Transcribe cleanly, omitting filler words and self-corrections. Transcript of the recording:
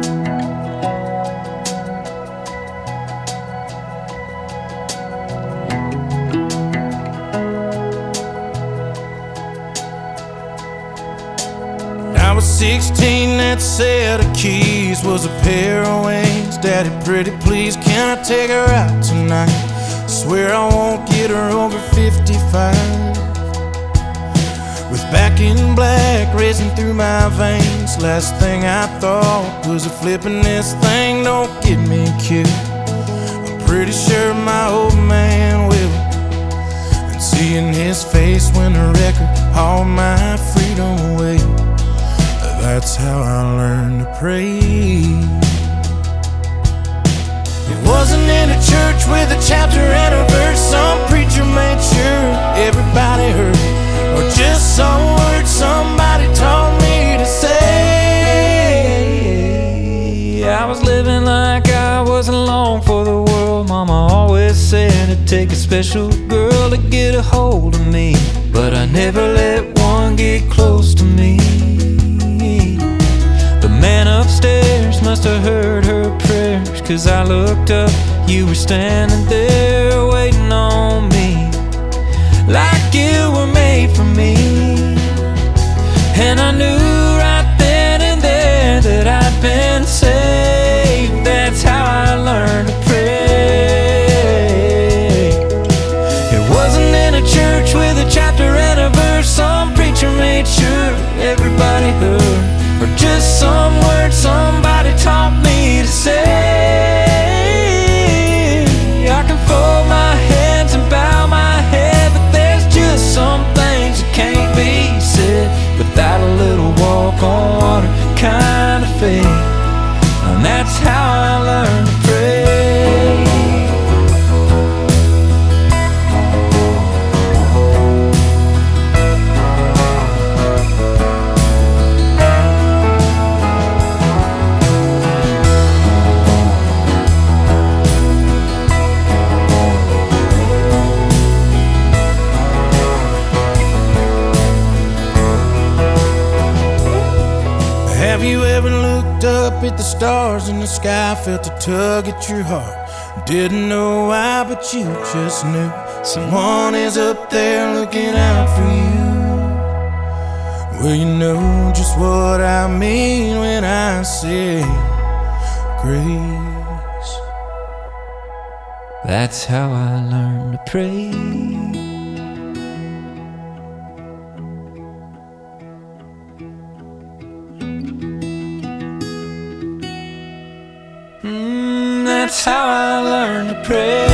I was 16, that set of keys was a pair of wings. Daddy, pretty please, can I take her out tonight? Swear I won't get her over 55. With back in black racing through my veins, last thing I thought was of flipping this thing. Don't get me cute, I'm pretty sure my old man will. And seeing his face when the record hauled my freedom away, that's how I learned to pray. It wasn't in a church with a chapter and a verse. Some preacher made sure everybody heard, or just some words somebody taught me to say. I was living like I was alone for the world. Mama always said it'd take a special girl to get a hold of me, but I never let one get close to me. The man upstairs must have heard her prayers, 'cause I looked up, you were standing there waiting on me, like you were made for me. And I knew right then and there that I'd been saved. That's how I learned to pray. It wasn't in a church with a chapter and a verse. Some preacher made sure everybody heard, or just some words somebody taught me to say. I can fold my hands and bow my head, but there's just some things that can't be said without a little walk on water kind of faith. And that's how I learned to pray. Have you ever looked up at the stars in the sky, felt a tug at your heart? Didn't know why, but you just knew someone is up there looking out for you. Well, you know just what I mean when I say grace. That's how I learned to pray. That's how I learned to pray.